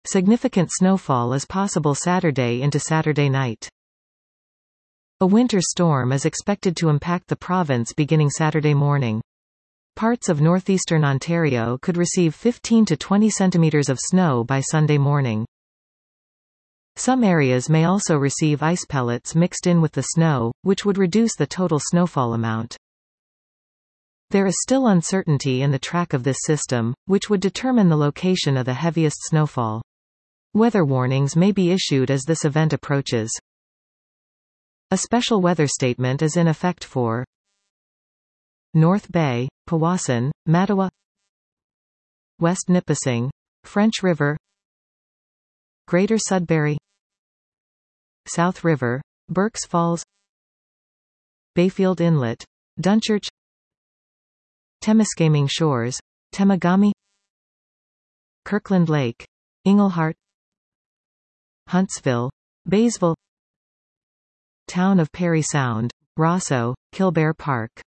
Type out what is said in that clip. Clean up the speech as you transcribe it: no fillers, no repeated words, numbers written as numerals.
Significant snowfall is possible Saturday into Saturday night. A winter storm is expected to impact the province beginning Saturday morning. Parts of northeastern Ontario could receive 15 to 20 centimeters of snow by Sunday morning. Some areas may also receive ice pellets mixed in with the snow, which would reduce the total snowfall amount. There is still uncertainty in the track of this system, which would determine the location of the heaviest snowfall. Weather warnings may be issued as this event approaches. A special weather statement is in effect for North Bay, Powassan, Mattawa, West Nipissing, French River, Greater Sudbury, South River, Burkes Falls, Bayfield Inlet, Dunchurch, Temiskaming Shores, Temagami, Kirkland Lake, Englehart, Huntsville, Baysville, Town of Parry Sound, Rosso, Kilbear Park.